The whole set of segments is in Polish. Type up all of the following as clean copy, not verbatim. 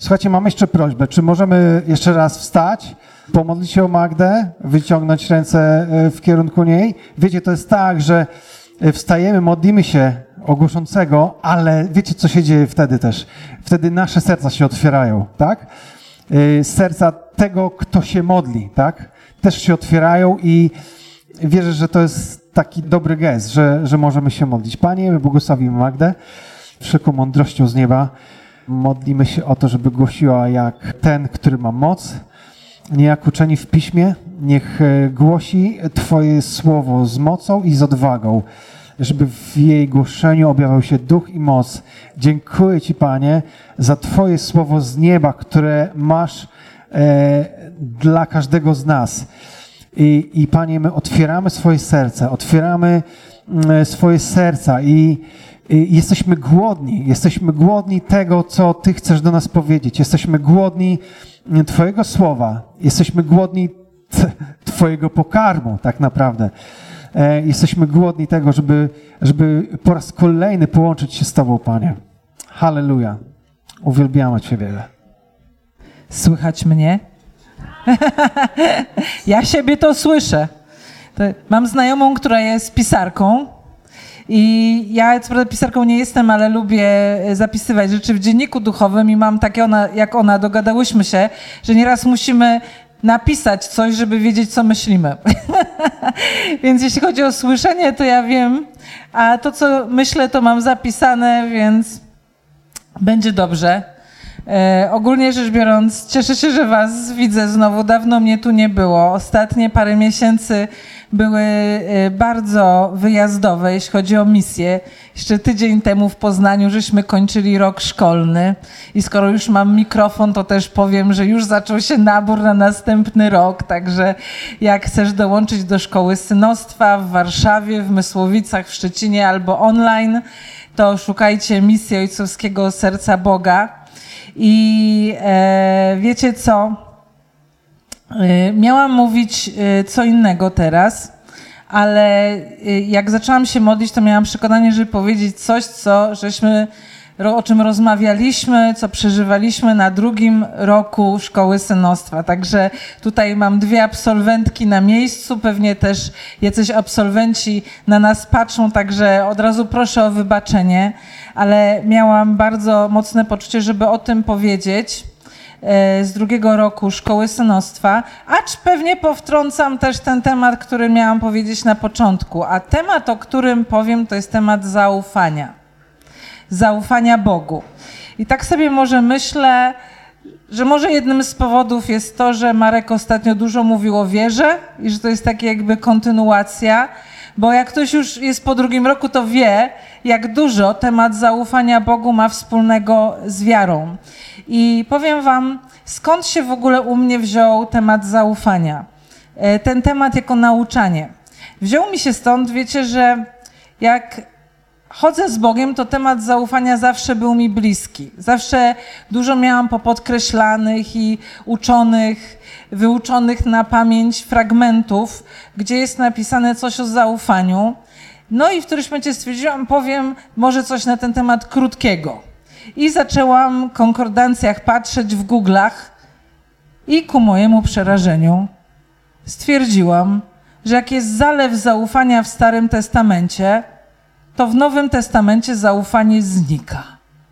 Słuchajcie, mam jeszcze prośbę. Czy możemy jeszcze raz wstać, pomodlić się o Magdę, wyciągnąć ręce w kierunku niej? Wiecie, to jest tak, że wstajemy, modlimy się o głoszącego, ale wiecie, co się dzieje wtedy też? Wtedy nasze serca się otwierają, tak? Serca tego, kto się modli, tak? Też się otwierają i wierzę, że to jest taki dobry gest, że możemy się modlić. Panie, my błogosławimy Magdę wszelką mądrością z nieba. Modlimy się o to, żeby głosiła jak ten, który ma moc, nie jak uczeni w piśmie. Niech głosi Twoje słowo z mocą i z odwagą, żeby w jej głoszeniu objawiał się duch i moc. Dziękuję Ci, Panie, za Twoje słowo z nieba, które masz dla każdego z nas. I Panie, my otwieramy swoje serca i jesteśmy głodni tego, co Ty chcesz do nas powiedzieć. Jesteśmy głodni Twojego słowa. Jesteśmy głodni Twojego pokarmu, tak naprawdę. Jesteśmy głodni tego, żeby po raz kolejny połączyć się z Tobą, Panie. Halleluja. Uwielbiamy Cię wiele. Słychać mnie? Ja siebie to słyszę. Mam znajomą, która jest pisarką i ja co prawda pisarką nie jestem, ale lubię zapisywać rzeczy w dzienniku duchowym i mam takie, jak ona, dogadałyśmy się, że nieraz musimy napisać coś, żeby wiedzieć, co myślimy. Więc jeśli chodzi o słyszenie, to ja wiem, a to, co myślę, to mam zapisane, więc będzie dobrze. Ogólnie rzecz biorąc, cieszę się, że Was widzę znowu. Dawno mnie tu nie było. Ostatnie parę miesięcy były bardzo wyjazdowe, jeśli chodzi o misję. Jeszcze tydzień temu w Poznaniu żeśmy kończyli rok szkolny i skoro już mam mikrofon, to też powiem, że już zaczął się nabór na następny rok, także jak chcesz dołączyć do Szkoły Synostwa w Warszawie, w Mysłowicach, w Szczecinie albo online, to szukajcie Misji Ojcowskiego Serca Boga. I wiecie co? Miałam mówić co innego teraz, ale jak zaczęłam się modlić, to miałam przekonanie, żeby powiedzieć coś, o czym rozmawialiśmy, co przeżywaliśmy na drugim roku Szkoły Synostwa. Także tutaj mam 2 absolwentki na miejscu, pewnie też jacyś absolwenci na nas patrzą, także od razu proszę o wybaczenie, ale miałam bardzo mocne poczucie, żeby o tym powiedzieć z drugiego roku Szkoły Synostwa, acz pewnie powtrącam też ten temat, który miałam powiedzieć na początku, a temat, o którym powiem, to jest temat zaufania Bogu. I tak sobie może myślę, że może jednym z powodów jest to, że Marek ostatnio dużo mówił o wierze i że to jest takie jakby kontynuacja, bo jak ktoś już jest po drugim roku, to wie, jak dużo temat zaufania Bogu ma wspólnego z wiarą. I powiem Wam, skąd się w ogóle u mnie wziął temat zaufania. Ten temat jako nauczanie. Wziął mi się stąd, wiecie, że jak chodzę z Bogiem, to temat zaufania zawsze był mi bliski. Zawsze dużo miałam popodkreślanych i wyuczonych na pamięć fragmentów, gdzie jest napisane coś o zaufaniu. No i w którymś momencie stwierdziłam, powiem może coś na ten temat krótkiego. I zaczęłam w konkordancjach patrzeć w Google'ach i ku mojemu przerażeniu stwierdziłam, że jak jest zalew zaufania w Starym Testamencie, to w Nowym Testamencie zaufanie znika.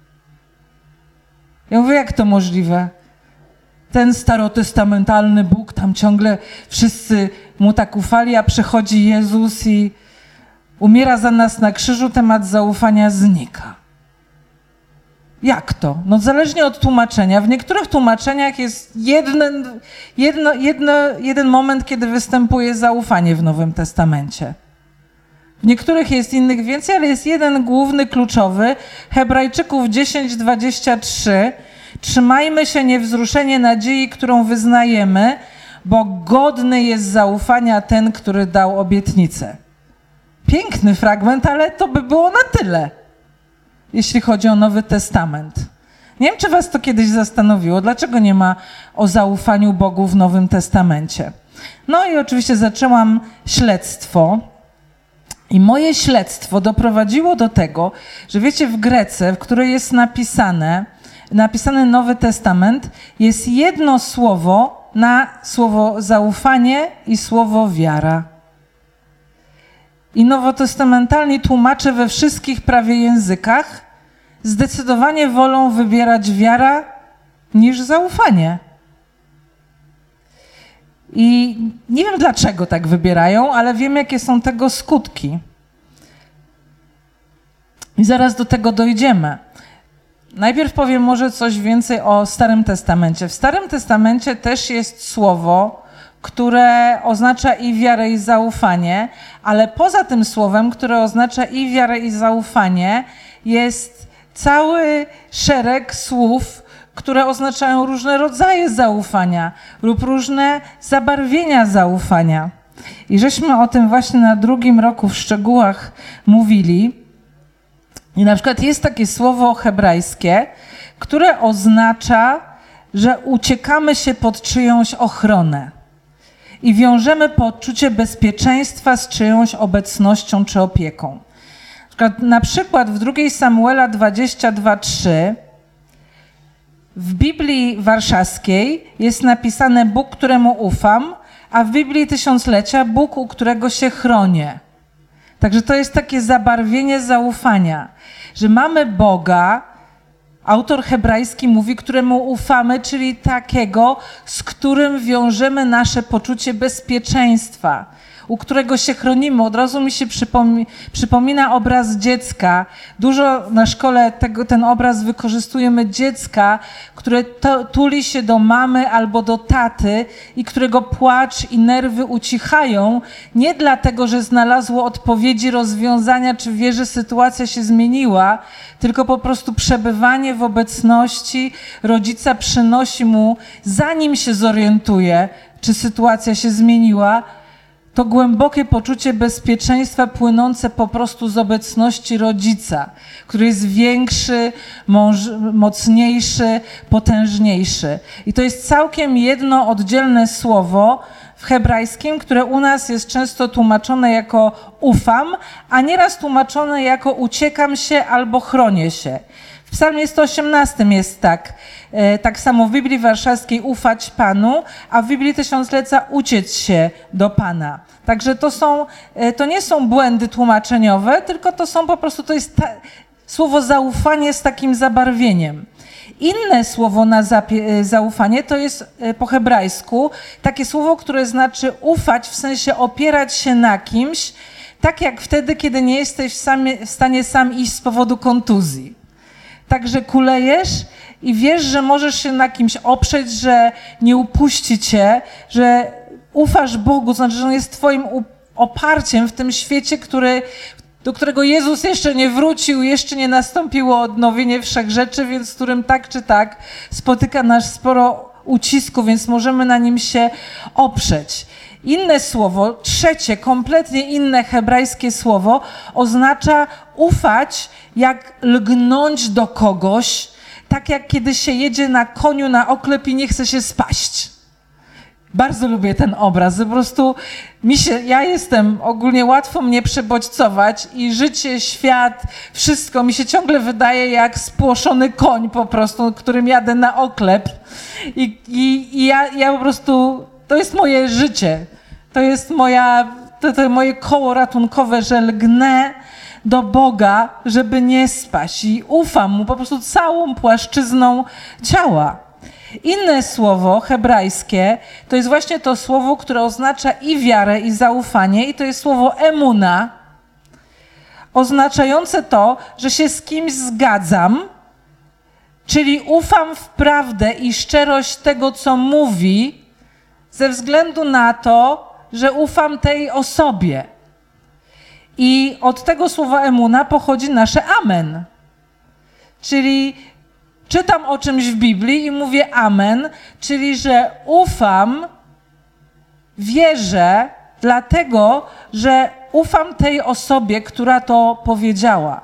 Ja mówię, jak to możliwe? Ten starotestamentalny Bóg, tam ciągle wszyscy mu tak ufali, a przychodzi Jezus i umiera za nas na krzyżu, temat zaufania znika. Jak to? No zależnie od tłumaczenia. W niektórych tłumaczeniach jest jeden moment, kiedy występuje zaufanie w Nowym Testamencie. W niektórych jest innych więcej, ale jest jeden główny, kluczowy. Hebrajczyków 10:23. Trzymajmy się niewzruszenie nadziei, którą wyznajemy, bo godny jest zaufania ten, który dał obietnicę. Piękny fragment, ale to by było na tyle, jeśli chodzi o Nowy Testament. Nie wiem, czy was to kiedyś zastanowiło, dlaczego nie ma o zaufaniu Bogu w Nowym Testamencie. No i oczywiście zaczęłam śledztwo. I moje śledztwo doprowadziło do tego, że wiecie, w Grece, w której jest napisane, napisany Nowy Testament, jest jedno słowo na słowo zaufanie i słowo wiara. I nowotestamentalni tłumacze we wszystkich prawie językach zdecydowanie wolą wybierać wiara niż zaufanie. I nie wiem dlaczego tak wybierają, ale wiem jakie są tego skutki. I zaraz do tego dojdziemy. Najpierw powiem może coś więcej o Starym Testamencie. W Starym Testamencie też jest słowo, które oznacza i wiarę, i zaufanie, ale poza tym słowem, które oznacza i wiarę, i zaufanie, jest cały szereg słów, które oznaczają różne rodzaje zaufania lub różne zabarwienia zaufania. I żeśmy o tym właśnie na drugim roku w szczegółach mówili. I na przykład jest takie słowo hebrajskie, które oznacza, że uciekamy się pod czyjąś ochronę i wiążemy poczucie bezpieczeństwa z czyjąś obecnością czy opieką. Na przykład w 2 Samuela 22:3 w Biblii Warszawskiej jest napisane Bóg, któremu ufam, a w Biblii Tysiąclecia Bóg, u którego się chronię. Także to jest takie zabarwienie zaufania, że mamy Boga, autor hebrajski mówi, któremu ufamy, czyli takiego, z którym wiążemy nasze poczucie bezpieczeństwa, u którego się chronimy. Od razu mi się przypomina obraz dziecka. Dużo na szkole ten obraz wykorzystujemy dziecka, które tuli się do mamy albo do taty i którego płacz i nerwy ucichają, nie dlatego, że znalazło odpowiedzi, rozwiązania, czy wie, że sytuacja się zmieniła, tylko po prostu przebywanie w obecności rodzica przynosi mu, zanim się zorientuje, czy sytuacja się zmieniła, to głębokie poczucie bezpieczeństwa płynące po prostu z obecności rodzica, który jest większy, mocniejszy, potężniejszy. I to jest całkiem jedno oddzielne słowo w hebrajskim, które u nas jest często tłumaczone jako ufam, a nieraz tłumaczone jako uciekam się albo chronię się. W Psalmie 118 jest tak samo w Biblii Warszawskiej ufać Panu, a w Biblii Tysiąclecia uciec się do Pana. Także to nie są błędy tłumaczeniowe, tylko to jest słowo zaufanie z takim zabarwieniem. Inne słowo na zaufanie to jest po hebrajsku takie słowo, które znaczy ufać, w sensie opierać się na kimś, tak jak wtedy, kiedy nie jesteś w stanie sam iść z powodu kontuzji. Także kulejesz i wiesz, że możesz się na kimś oprzeć, że nie upuści cię, że ufasz Bogu, to znaczy, że On jest twoim oparciem w tym świecie, do którego Jezus jeszcze nie wrócił, jeszcze nie nastąpiło odnowienie wszechrzeczy, więc z którym tak czy tak spotyka nas sporo ucisku, więc możemy na nim się oprzeć. Inne słowo, trzecie, kompletnie inne hebrajskie słowo, oznacza ufać, jak lgnąć do kogoś, tak jak kiedy się jedzie na koniu na oklep i nie chce się spaść. Bardzo lubię ten obraz. Po prostu ja jestem, ogólnie łatwo mnie przebodźcować i życie, świat, wszystko mi się ciągle wydaje jak spłoszony koń po prostu, którym jadę na oklep. I ja po prostu, to jest moje życie. To jest moje koło ratunkowe, że lgnę do Boga, żeby nie spaść i ufam Mu po prostu całą płaszczyzną ciała. Inne słowo hebrajskie to jest właśnie to słowo, które oznacza i wiarę, i zaufanie, i to jest słowo emuna, oznaczające to, że się z kimś zgadzam, czyli ufam w prawdę i szczerość tego, co mówi, ze względu na to, że ufam tej osobie. I od tego słowa emuna pochodzi nasze amen. Czyli czytam o czymś w Biblii i mówię amen, czyli że ufam, wierzę, dlatego, że ufam tej osobie, która to powiedziała.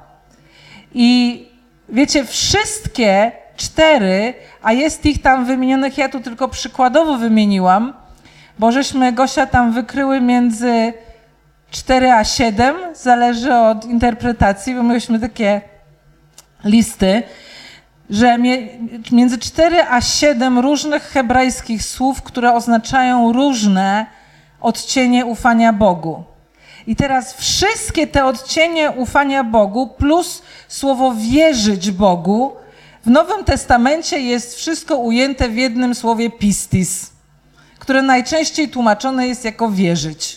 I wiecie, wszystkie 4, a jest ich tam wymienionych, ja tu tylko przykładowo wymieniłam, bo żeśmy Gosia tam wykryły między 4 a 7, zależy od interpretacji, bo mieliśmy takie listy. że między 4 a 7 różnych hebrajskich słów, które oznaczają różne odcienie ufania Bogu. I teraz wszystkie te odcienie ufania Bogu plus słowo wierzyć Bogu w Nowym Testamencie jest wszystko ujęte w jednym słowie pistis, które najczęściej tłumaczone jest jako wierzyć.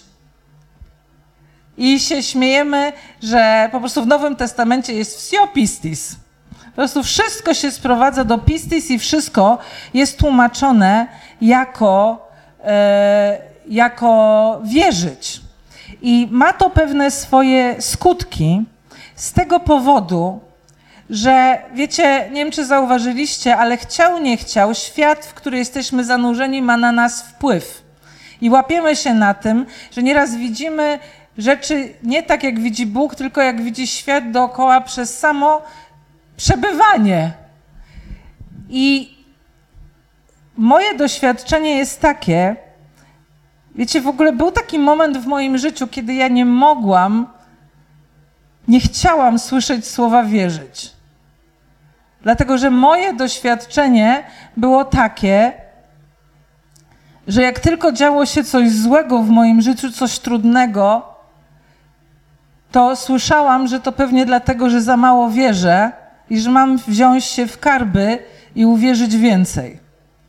I się śmiejemy, że po prostu w Nowym Testamencie jest wsio pistis. Po prostu wszystko się sprowadza do pistis i wszystko jest tłumaczone jako wierzyć. I ma to pewne swoje skutki z tego powodu, że wiecie, nie wiem czy zauważyliście, ale chciał, nie chciał, świat, w który jesteśmy zanurzeni, ma na nas wpływ. I łapiemy się na tym, że nieraz widzimy rzeczy nie tak jak widzi Bóg, tylko jak widzi świat dookoła przez samo przebywanie. I moje doświadczenie jest takie, wiecie, w ogóle był taki moment w moim życiu, kiedy ja nie chciałam słyszeć słowa wierzyć. Dlatego, że moje doświadczenie było takie, że jak tylko działo się coś złego w moim życiu, coś trudnego, to słyszałam, że to pewnie dlatego, że za mało wierzę i że mam wziąć się w karby i uwierzyć więcej.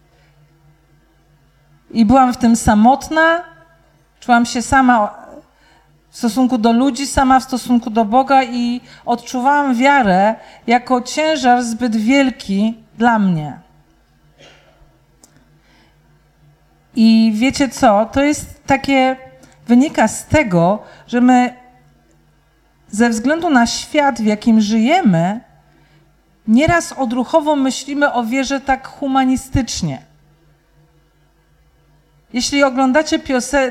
I byłam w tym samotna, czułam się sama w stosunku do ludzi, sama w stosunku do Boga i odczuwałam wiarę jako ciężar zbyt wielki dla mnie. I wiecie co? To jest wynika z tego, że my ze względu na świat, w jakim żyjemy, nieraz odruchowo myślimy o wierze tak humanistycznie. Jeśli oglądacie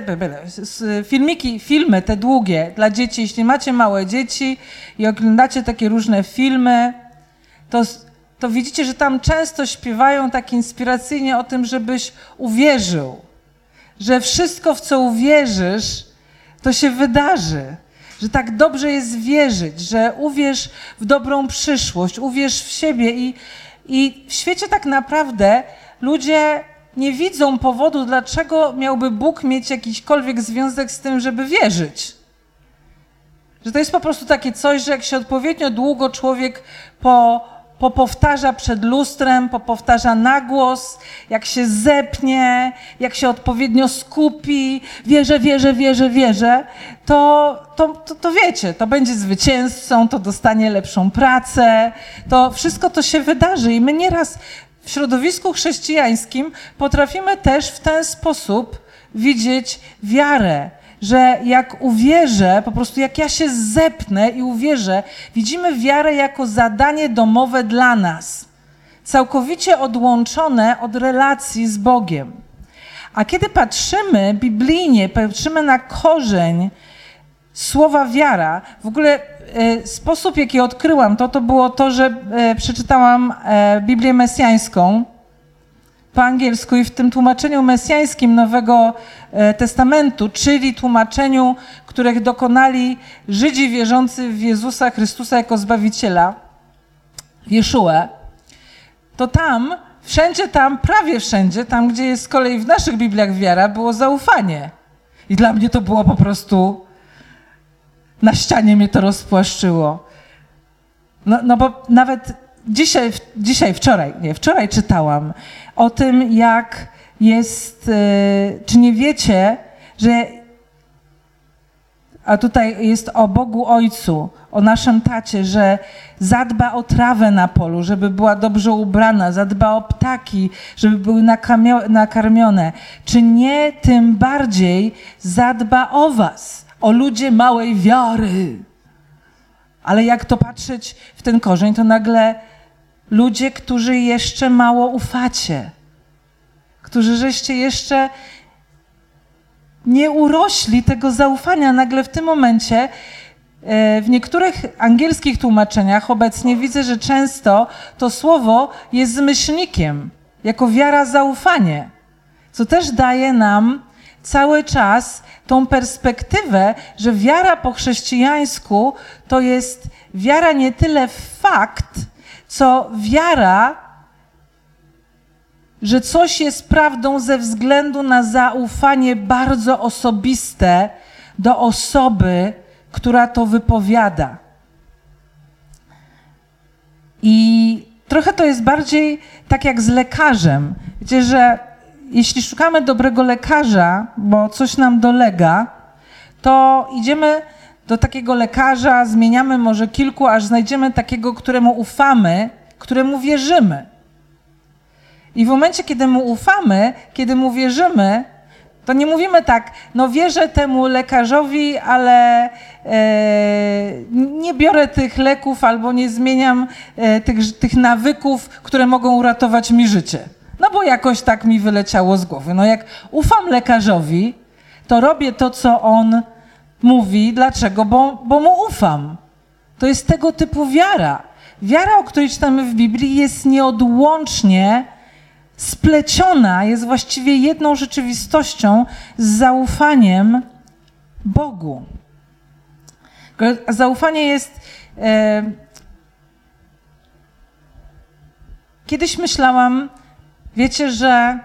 filmy te długie dla dzieci, jeśli macie małe dzieci i oglądacie takie różne filmy, to widzicie, że tam często śpiewają tak inspiracyjnie o tym, żebyś uwierzył, że wszystko, w co uwierzysz, to się wydarzy, że tak dobrze jest wierzyć, że uwierz w dobrą przyszłość, uwierz w siebie i w świecie tak naprawdę ludzie nie widzą powodu, dlaczego miałby Bóg mieć jakikolwiek związek z tym, żeby wierzyć. Że to jest po prostu takie coś, że jak się odpowiednio długo człowiek powtarza przed lustrem, powtarza na głos, jak się zepnie, jak się odpowiednio skupi, wierzę, to wiecie, to będzie zwycięzcą, to dostanie lepszą pracę, to wszystko to się wydarzy i my nieraz w środowisku chrześcijańskim potrafimy też w ten sposób widzieć wiarę, że jak uwierzę, po prostu jak ja się zepnę i uwierzę, widzimy wiarę jako zadanie domowe dla nas, całkowicie odłączone od relacji z Bogiem. A kiedy patrzymy biblijnie, patrzymy na korzeń słowa wiara, w ogóle sposób, jaki odkryłam to było to, że przeczytałam Biblię mesjańską po angielsku i w tym tłumaczeniu mesjańskim Nowego Testamentu, czyli tłumaczeniu, których dokonali Żydzi wierzący w Jezusa Chrystusa jako Zbawiciela, Jeszuę, to prawie wszędzie, tam gdzie jest z kolei w naszych Bibliach wiara, było zaufanie. I dla mnie to było po prostu, na ścianie mnie to rozpłaszczyło. No bo nawet wczoraj czytałam o tym, jak jest, czy nie wiecie, że, a tutaj jest o Bogu Ojcu, o naszym tacie, że zadba o trawę na polu, żeby była dobrze ubrana, zadba o ptaki, żeby były nakarmione. Czy nie tym bardziej zadba o was, o ludzie małej wiary? Ale jak to patrzeć w ten korzeń, to nagle ludzie, którzy jeszcze mało ufacie, którzy żeście jeszcze nie urośli tego zaufania, nagle w tym momencie w niektórych angielskich tłumaczeniach obecnie widzę, że często to słowo jest z myślnikiem, jako wiara, zaufanie, co też daje nam cały czas tą perspektywę, że wiara po chrześcijańsku to jest wiara nie tyle w fakt, co wiara, że coś jest prawdą ze względu na zaufanie bardzo osobiste do osoby, która to wypowiada. I trochę to jest bardziej tak jak z lekarzem. Wiecie, że jeśli szukamy dobrego lekarza, bo coś nam dolega, to idziemy do takiego lekarza, zmieniamy może kilku, aż znajdziemy takiego, któremu ufamy, któremu wierzymy. I w momencie, kiedy mu ufamy, kiedy mu wierzymy, to nie mówimy tak, no wierzę temu lekarzowi, ale nie biorę tych leków albo nie zmieniam tych nawyków, które mogą uratować mi życie. No bo jakoś tak mi wyleciało z głowy. No jak ufam lekarzowi, to robię to, co on mówi. Dlaczego? Bo mu ufam. To jest tego typu wiara. Wiara, o której czytamy w Biblii, jest nieodłącznie spleciona, jest właściwie jedną rzeczywistością z zaufaniem Bogu. Zaufanie jest... Kiedyś myślałam, wiecie, że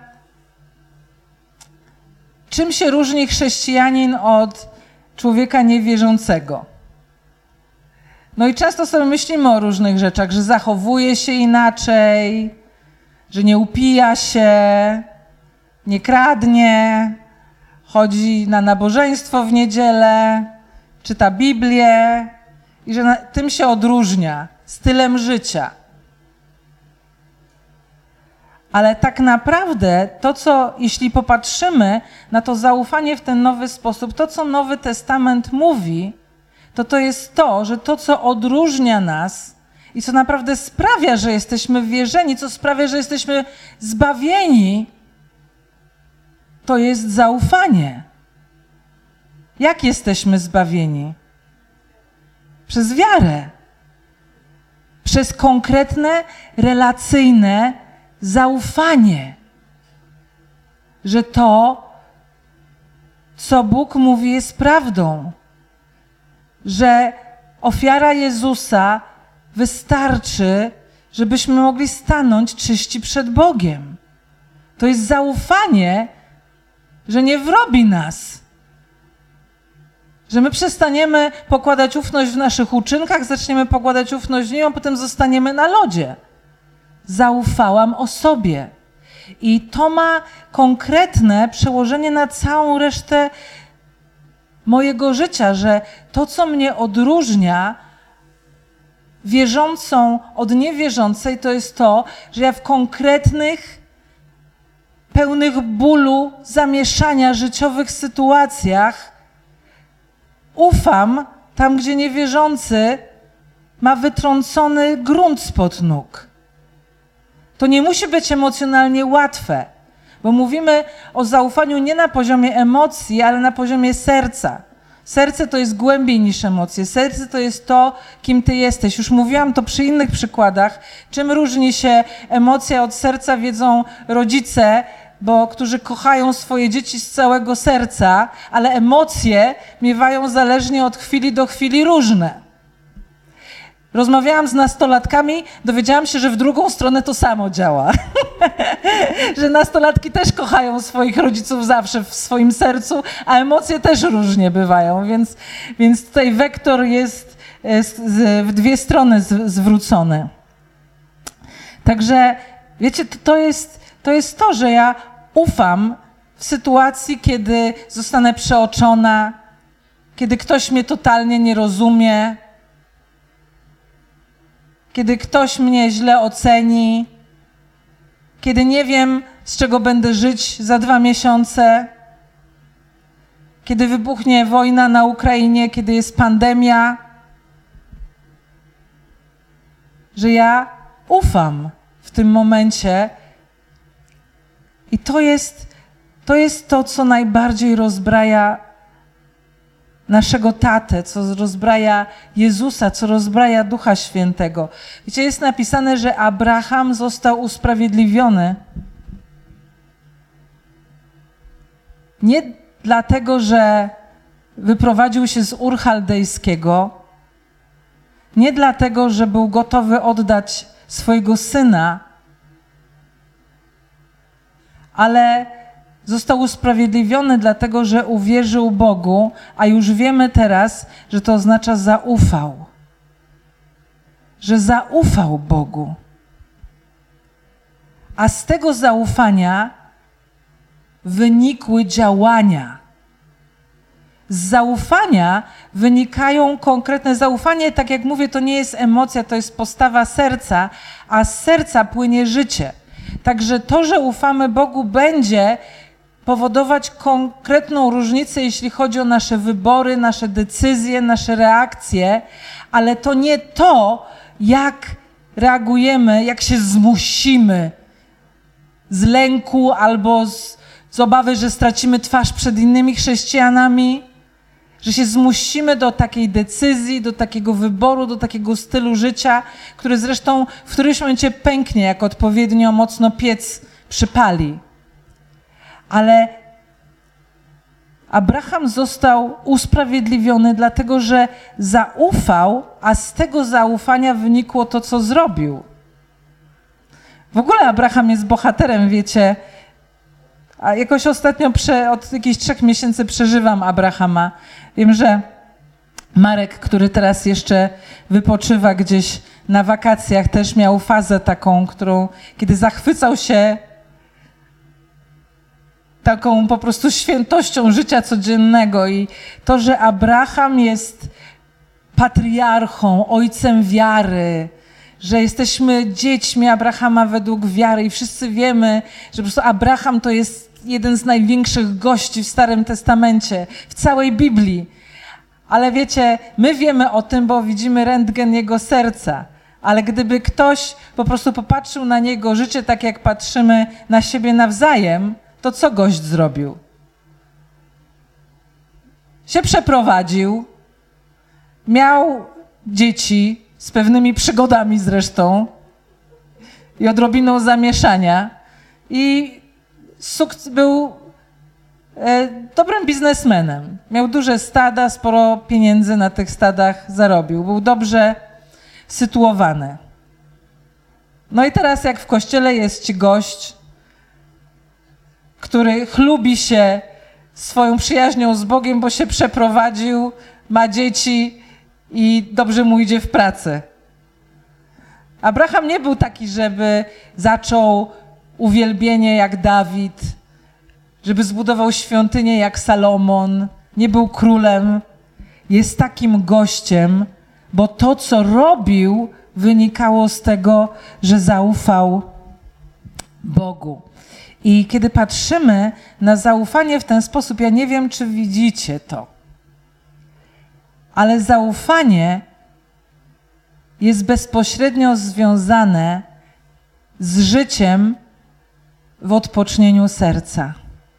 czym się różni chrześcijanin od człowieka niewierzącego? No i często sobie myślimy o różnych rzeczach, że zachowuje się inaczej, że nie upija się, nie kradnie, chodzi na nabożeństwo w niedzielę, czyta Biblię i że tym się odróżnia, stylem życia. Ale tak naprawdę to, co, jeśli popatrzymy na to zaufanie w ten nowy sposób, to, co Nowy Testament mówi, to jest to, że to, co odróżnia nas i co naprawdę sprawia, że jesteśmy wierzeni, co sprawia, że jesteśmy zbawieni, to jest zaufanie. Jak jesteśmy zbawieni? Przez wiarę. Przez konkretne, relacyjne zaufanie, że to, co Bóg mówi, jest prawdą, że ofiara Jezusa wystarczy, żebyśmy mogli stanąć czyści przed Bogiem. To jest zaufanie, że nie wrobi nas, że my przestaniemy pokładać ufność w naszych uczynkach, zaczniemy pokładać ufność w Nim, a potem zostaniemy na lodzie. Zaufałam osobie. I to ma konkretne przełożenie na całą resztę mojego życia, że to, co mnie odróżnia wierzącą od niewierzącej, to jest to, że ja w konkretnych, pełnych bólu, zamieszania życiowych sytuacjach ufam tam, gdzie niewierzący ma wytrącony grunt spod nóg. To nie musi być emocjonalnie łatwe, bo mówimy o zaufaniu nie na poziomie emocji, ale na poziomie serca. Serce to jest głębiej niż emocje. Serce to jest to, kim ty jesteś. Już mówiłam to przy innych przykładach. Czym różni się emocja od serca, wiedzą rodzice, którzy kochają swoje dzieci z całego serca, ale emocje miewają zależnie od chwili do chwili różne. Rozmawiałam z nastolatkami, dowiedziałam się, że w drugą stronę to samo działa. Że nastolatki też kochają swoich rodziców zawsze w swoim sercu, a emocje też różnie bywają, więc tutaj wektor jest w dwie strony zwrócony. Także wiecie, to jest to, że ja ufam w sytuacji, kiedy zostanę przeoczona, kiedy ktoś mnie totalnie nie rozumie, kiedy ktoś mnie źle oceni, kiedy nie wiem, z czego będę żyć za 2 miesiące, kiedy wybuchnie wojna na Ukrainie, kiedy jest pandemia, że ja ufam w tym momencie i to jest to, co najbardziej rozbraja naszego Tatę, co rozbraja Jezusa, co rozbraja Ducha Świętego. Wiecie, jest napisane, że Abraham został usprawiedliwiony nie dlatego, że wyprowadził się z Ur Chaldejskiego, nie dlatego, że był gotowy oddać swojego Syna, ale został usprawiedliwiony dlatego, że uwierzył Bogu, a już wiemy teraz, że to oznacza zaufał. Że zaufał Bogu. A z tego zaufania wynikły działania. Z zaufania wynikają konkretne zaufanie, tak jak mówię, to nie jest emocja, to jest postawa serca, a z serca płynie życie. Także to, że ufamy Bogu, będzie powodować konkretną różnicę, jeśli chodzi o nasze wybory, nasze decyzje, nasze reakcje, ale to nie to, jak reagujemy, jak się zmusimy z lęku albo z obawy, że stracimy twarz przed innymi chrześcijanami, że się zmusimy do takiej decyzji, do takiego wyboru, do takiego stylu życia, który zresztą w którymś momencie pęknie, jak odpowiednio mocno piec przypali. Ale Abraham został usprawiedliwiony, dlatego że zaufał, a z tego zaufania wynikło to, co zrobił. W ogóle Abraham jest bohaterem, wiecie. A jakoś ostatnio od jakichś 3 miesięcy przeżywam Abrahama. Wiem, że Marek, który teraz jeszcze wypoczywa gdzieś na wakacjach, też miał fazę taką, kiedy zachwycał się taką po prostu świętością życia codziennego i to, że Abraham jest patriarchą, ojcem wiary, że jesteśmy dziećmi Abrahama według wiary i wszyscy wiemy, że po prostu Abraham to jest jeden z największych gości w Starym Testamencie, w całej Biblii. Ale wiecie, my wiemy o tym, bo widzimy rentgen jego serca. Ale gdyby ktoś po prostu popatrzył na niego życie tak, jak patrzymy na siebie nawzajem, to co gość zrobił? Się przeprowadził, miał dzieci z pewnymi przygodami zresztą i odrobiną zamieszania i był dobrym biznesmenem. Miał duże stada, sporo pieniędzy na tych stadach zarobił. Był dobrze sytuowany. No i teraz jak w kościele jest ci gość, który chlubi się swoją przyjaźnią z Bogiem, bo się przeprowadził, ma dzieci i dobrze mu idzie w pracy. Abraham nie był taki, żeby zaczął uwielbienie jak Dawid, żeby zbudował świątynię jak Salomon, nie był królem. Jest takim gościem, bo to, co robił, wynikało z tego, że zaufał Bogu. I kiedy patrzymy na zaufanie w ten sposób, ja nie wiem, czy widzicie to, ale zaufanie jest bezpośrednio związane z życiem w odpocznieniu serca.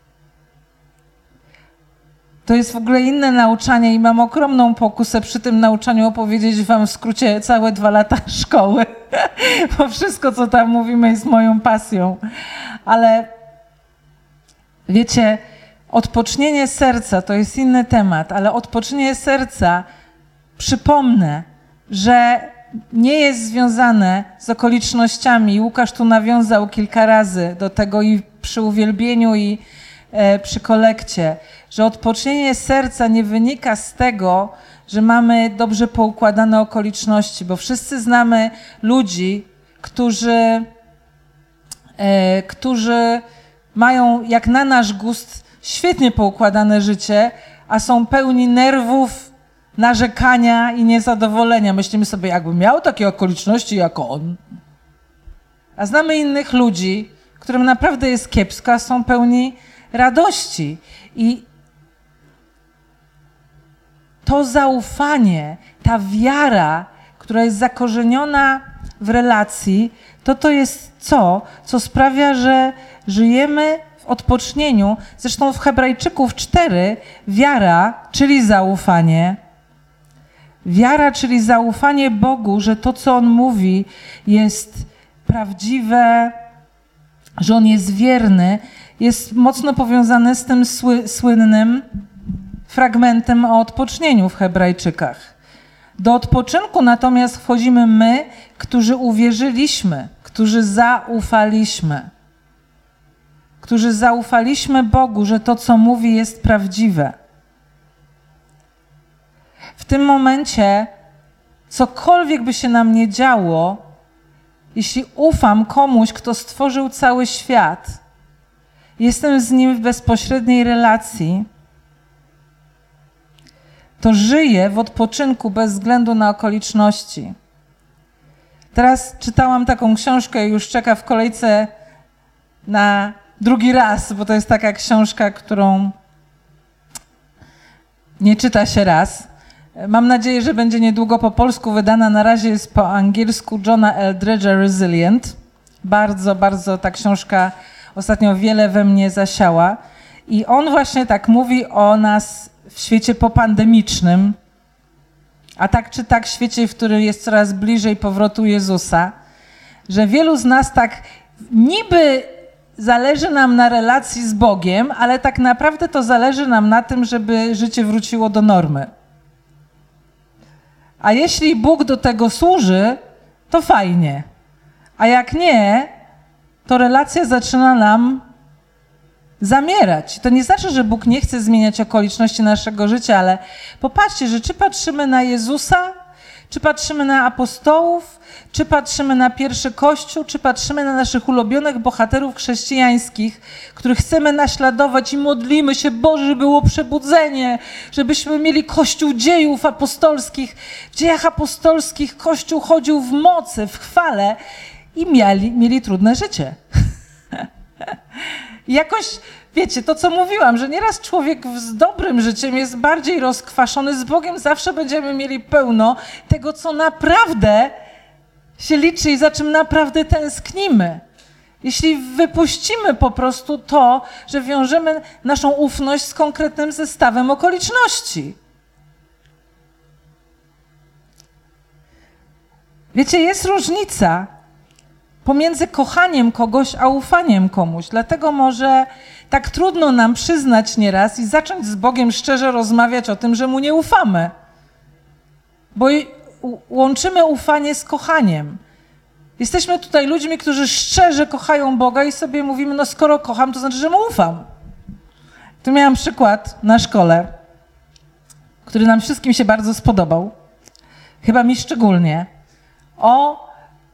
To jest w ogóle inne nauczanie i mam ogromną pokusę przy tym nauczaniu opowiedzieć wam w skrócie całe 2 lata szkoły, bo wszystko, co tam mówimy, jest moją pasją. Ale wiecie, odpocznienie serca to jest inny temat, ale odpocznienie serca, przypomnę, że nie jest związane z okolicznościami. Łukasz tu nawiązał kilka razy do tego i przy uwielbieniu, i przy kolekcie, że odpocznienie serca nie wynika z tego, że mamy dobrze poukładane okoliczności, bo wszyscy znamy ludzi, którzy mają jak na nasz gust świetnie poukładane życie, a są pełni nerwów, narzekania i niezadowolenia. Myślimy sobie, jakby miał takie okoliczności jak on. A znamy innych ludzi, którym naprawdę jest kiepsko, a są pełni radości. I to zaufanie, ta wiara, która jest zakorzeniona w relacji, to jest co sprawia, że żyjemy w odpocznieniu. Zresztą w Hebrajczyków 4 wiara, czyli zaufanie. Wiara, czyli zaufanie Bogu, że to, co On mówi, jest prawdziwe, że On jest wierny, jest mocno powiązane z tym słynnym fragmentem o odpocznieniu w Hebrajczykach. Do odpoczynku natomiast wchodzimy my, którzy uwierzyliśmy, którzy zaufaliśmy Bogu, że to, co mówi, jest prawdziwe. W tym momencie, cokolwiek by się nam nie działo, jeśli ufam komuś, kto stworzył cały świat, jestem z nim w bezpośredniej relacji, to żyję w odpoczynku bez względu na okoliczności. Teraz czytałam taką książkę i już czeka w kolejce na drugi raz, bo to jest taka książka, którą nie czyta się raz. Mam nadzieję, że będzie niedługo po polsku wydana. Na razie jest po angielsku Johna Eldredge'a Resilient. Bardzo, bardzo ta książka ostatnio wiele we mnie zasiała. I on właśnie tak mówi o nas w świecie popandemicznym, a tak czy tak w świecie, w którym jest coraz bliżej powrotu Jezusa, że wielu z nas tak niby zależy nam na relacji z Bogiem, ale tak naprawdę to zależy nam na tym, żeby życie wróciło do normy. A jeśli Bóg do tego służy, to fajnie. A jak nie, to relacja zaczyna nam zamierać. To nie znaczy, że Bóg nie chce zmieniać okoliczności naszego życia, ale popatrzcie, że czy patrzymy na Jezusa, czy patrzymy na apostołów, czy patrzymy na pierwszy Kościół, czy patrzymy na naszych ulubionych bohaterów chrześcijańskich, których chcemy naśladować i modlimy się, Boże, żeby było przebudzenie, żebyśmy mieli Kościół dziejów apostolskich. W dziejach apostolskich Kościół chodził w mocy, w chwale i mieli trudne życie. I jakoś, wiecie, to co mówiłam, że nieraz człowiek z dobrym życiem jest bardziej rozkwaszony, z Bogiem zawsze będziemy mieli pełno tego, co naprawdę się liczy i za czym naprawdę tęsknimy. Jeśli wypuścimy po prostu to, że wiążemy naszą ufność z konkretnym zestawem okoliczności. Wiecie, jest różnica pomiędzy kochaniem kogoś, a ufaniem komuś. Dlatego może tak trudno nam przyznać nieraz i zacząć z Bogiem szczerze rozmawiać o tym, że Mu nie ufamy. Bo łączymy ufanie z kochaniem. Jesteśmy tutaj ludźmi, którzy szczerze kochają Boga i sobie mówimy, no skoro kocham, to znaczy, że Mu ufam. Tu miałam przykład na szkole, który nam wszystkim się bardzo spodobał. Chyba mi szczególnie. O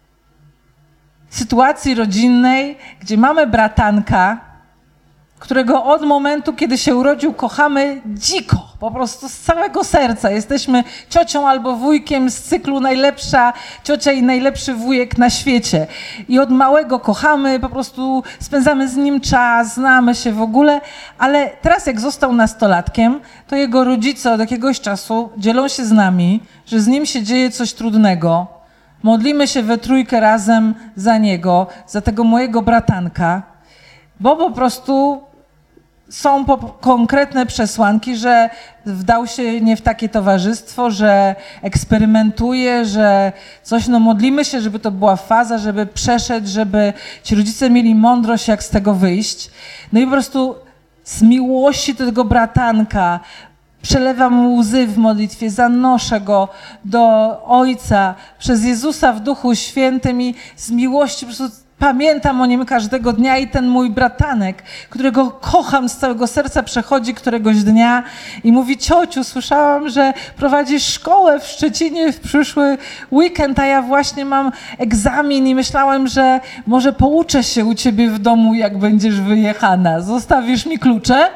sytuacji rodzinnej, gdzie mamy bratanka, którego od momentu, kiedy się urodził, kochamy dziko, po prostu z całego serca. Jesteśmy ciocią albo wujkiem z cyklu najlepsza ciocia i najlepszy wujek na świecie. I od małego kochamy, po prostu spędzamy z nim czas, znamy się w ogóle, ale teraz jak został nastolatkiem, to jego rodzice od jakiegoś czasu dzielą się z nami, że z nim się dzieje coś trudnego. Modlimy się we trójkę razem za niego, za tego mojego bratanka, bo po prostu są konkretne przesłanki, że wdał się nie w takie towarzystwo, że eksperymentuje, że coś, no modlimy się, żeby to była faza, żeby przeszedł, żeby ci rodzice mieli mądrość, jak z tego wyjść. No i po prostu z miłości do tego bratanka przelewam mu łzy w modlitwie, zanoszę go do Ojca przez Jezusa w Duchu Świętym i z miłości po prostu pamiętam o nim każdego dnia i ten mój bratanek, którego kocham z całego serca, przechodzi któregoś dnia i mówi: ciociu, słyszałam, że prowadzisz szkołę w Szczecinie w przyszły weekend, a ja właśnie mam egzamin i myślałem, że może pouczę się u ciebie w domu, jak będziesz wyjechana. Zostawisz mi klucze?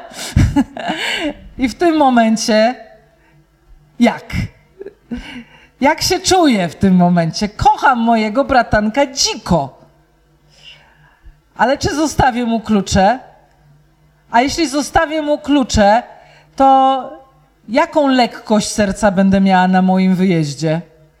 I w tym momencie jak? Jak się czuję w tym momencie? Kocham mojego bratanka dziko. Ale czy zostawię mu klucze? A jeśli zostawię mu klucze, to jaką lekkość serca będę miała na moim wyjeździe?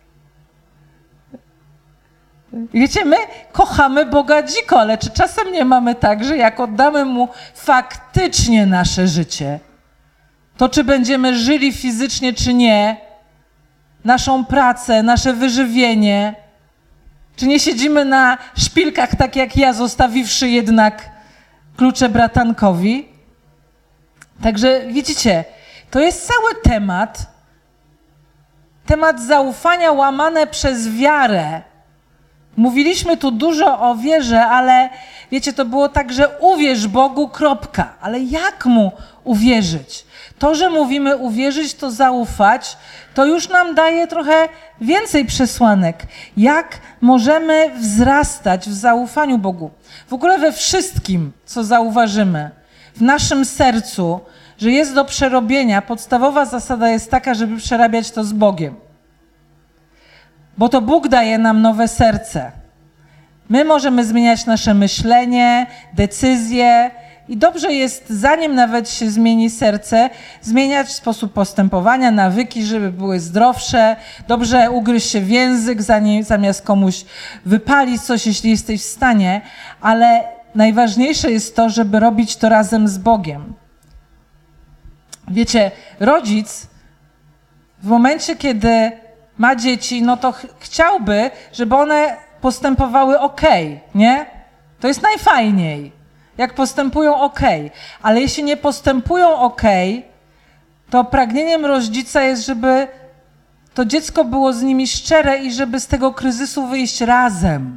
Wiecie, my kochamy Boga dziko, ale czy czasem nie mamy tak, że jak oddamy Mu faktycznie nasze życie, to czy będziemy żyli fizycznie, czy nie, naszą pracę, nasze wyżywienie, czy nie siedzimy na szpilkach tak jak ja, zostawiwszy jednak klucze bratankowi? Także widzicie, to jest cały temat Temat zaufania łamane przez wiarę. Mówiliśmy tu dużo o wierze, ale wiecie, to było tak, że uwierz Bogu, kropka. Ale jak Mu uwierzyć? To, że mówimy uwierzyć, to zaufać, to już nam daje trochę więcej przesłanek. Jak możemy wzrastać w zaufaniu Bogu? W ogóle we wszystkim, co zauważymy, w naszym sercu, że jest do przerobienia, podstawowa zasada jest taka, żeby przerabiać to z Bogiem. Bo to Bóg daje nam nowe serce. My możemy zmieniać nasze myślenie, decyzje i dobrze jest, zanim nawet się zmieni serce, zmieniać sposób postępowania, nawyki, żeby były zdrowsze. Dobrze ugryźć się w język, zamiast komuś wypalić coś, jeśli jesteś w stanie, ale najważniejsze jest to, żeby robić to razem z Bogiem. Wiecie, rodzic w momencie, kiedy ma dzieci, no to chciałby, żeby one postępowały okej, nie? To jest najfajniej, jak postępują okej. Ale jeśli nie postępują okej, to pragnieniem rodzica jest, żeby to dziecko było z nimi szczere i żeby z tego kryzysu wyjść razem.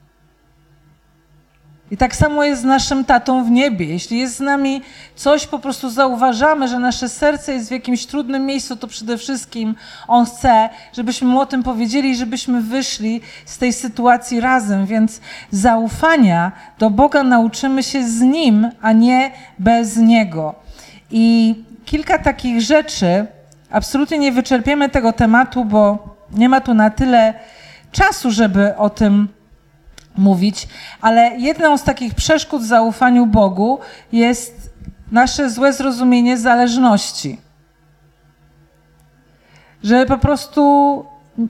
I tak samo jest z naszym tatą w niebie. Jeśli jest z nami coś, po prostu zauważamy, że nasze serce jest w jakimś trudnym miejscu, to przede wszystkim On chce, żebyśmy Mu o tym powiedzieli i żebyśmy wyszli z tej sytuacji razem. Więc zaufania do Boga nauczymy się z Nim, a nie bez Niego. I kilka takich rzeczy, absolutnie nie wyczerpiemy tego tematu, bo nie ma tu na tyle czasu, żeby o tym mówić, ale jedną z takich przeszkód w zaufaniu Bogu jest nasze złe zrozumienie zależności. Że po prostu